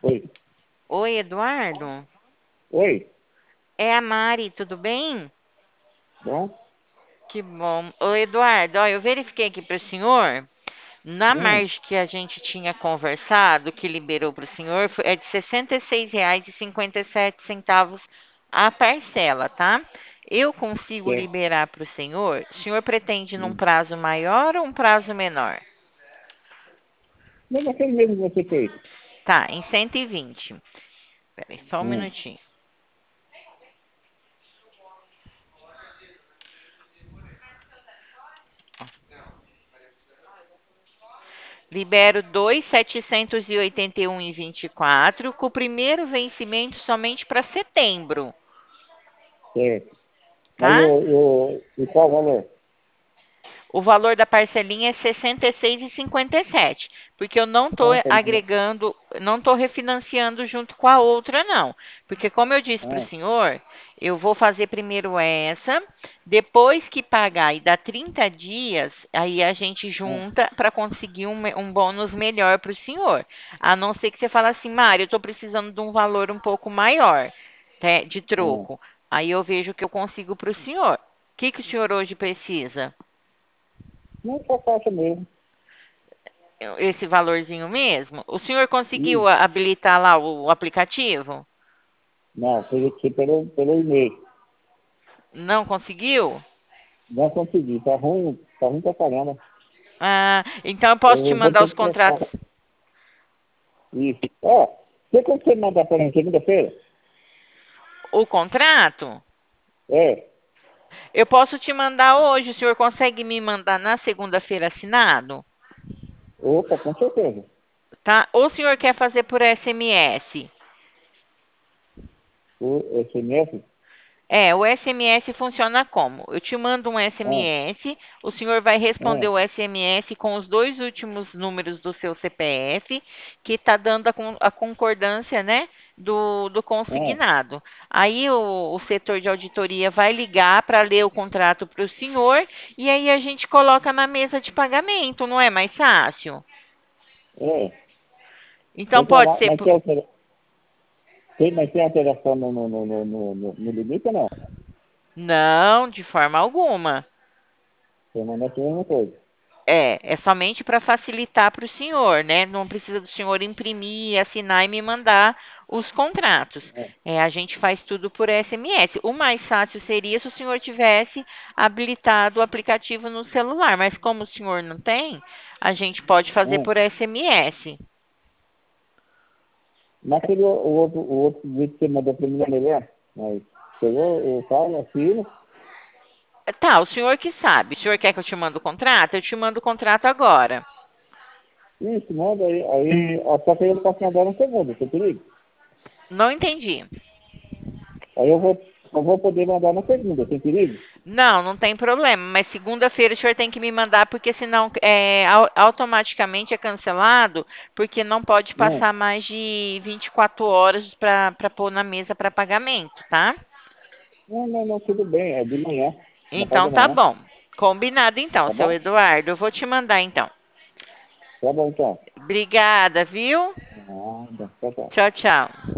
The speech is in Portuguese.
Oi. Oi, Eduardo. Oi. É a Mari, tudo bem? Bom? Que bom. Ô, Eduardo, ó, eu verifiquei aqui para o senhor, na Hum, margem que a gente tinha conversado, que liberou para o senhor, é de R$ 66,57 a parcela, tá? Eu consigo certo. liberar para o senhor? O senhor pretende num Hum. prazo maior ou um prazo menor? Mas aquele mesmo que você fez. Tá, em 120. Peraí, só um Hum, minutinho. Libero 2.781,24 com o primeiro vencimento somente para setembro, certo. Mas tá? e qual o valor? O valor da parcelinha é R$ 66,57, porque eu não estou Ah, tá entendendo. agregando, não estou refinanciando junto com a outra, não. Porque, como eu disse para o Ah, senhor, eu vou fazer primeiro essa, depois que pagar e dar 30 dias, aí a gente ah, junta para conseguir um bônus melhor para o senhor. A não ser que você fale assim, Mário, eu estou precisando de um valor um pouco maior, né, de ah. troco. Aí eu vejo o que eu consigo para o senhor. O que o senhor hoje precisa? Não só caixa mesmo. Esse valorzinho mesmo? O senhor conseguiu Isso. habilitar lá o aplicativo? Não, fez aqui pelo e-mail. Não conseguiu? Não consegui. Tá ruim pra caramba. Ah, então eu posso te Eu vou mandar ter os que prestar contratos. isso. Ó, você consegue mandar para mim segunda-feira? O contrato? É. Eu posso te mandar hoje. O senhor consegue me mandar na segunda-feira assinado? Opa, com certeza. Tá? Ou o senhor quer fazer por SMS? O SMS? É, o SMS funciona como? Eu te mando um Ah, SMS, o senhor vai responder ah, o SMS com os dois últimos números do seu CPF, que está dando a concordância, né, do ah. consignado. Aí o setor de auditoria vai ligar para ler o contrato para o senhor e aí a gente coloca na mesa de pagamento, não é mais fácil? É. Então pode ser. Mas tem alteração no limite ou não? Não, de forma alguma. Permanece a mesma coisa. É somente para facilitar para o senhor, né? Não precisa do senhor imprimir, assinar e me mandar os contratos. É. É, a gente faz tudo por SMS. O mais fácil seria se o senhor tivesse habilitado o aplicativo no celular, mas como o senhor não tem, a gente pode fazer É. por SMS. Naquele o outro vídeo que você mandou para mim, é melhor. Mas chegou, eu falo, assino. Tá, o senhor que sabe. O senhor quer que eu te mande o contrato? Eu te mando o contrato agora. Isso, manda aí ó, só que aí eu posso mandar no segundo, você perigo? Não entendi. Aí eu vou poder mandar na segunda, tem perigo? Não, não tem problema, mas segunda-feira o senhor tem que me mandar, porque senão automaticamente é cancelado, porque não pode Não, passar mais de 24 horas para pôr na mesa para pagamento, tá? não, tudo bem, é de manhã, na parte Então da tá manhã, bom. Combinado então, tá seu bom? Eduardo. Eu vou te mandar então. Tá bom então. Obrigada, viu? Nada, tchau, tchau. Tchau, tchau.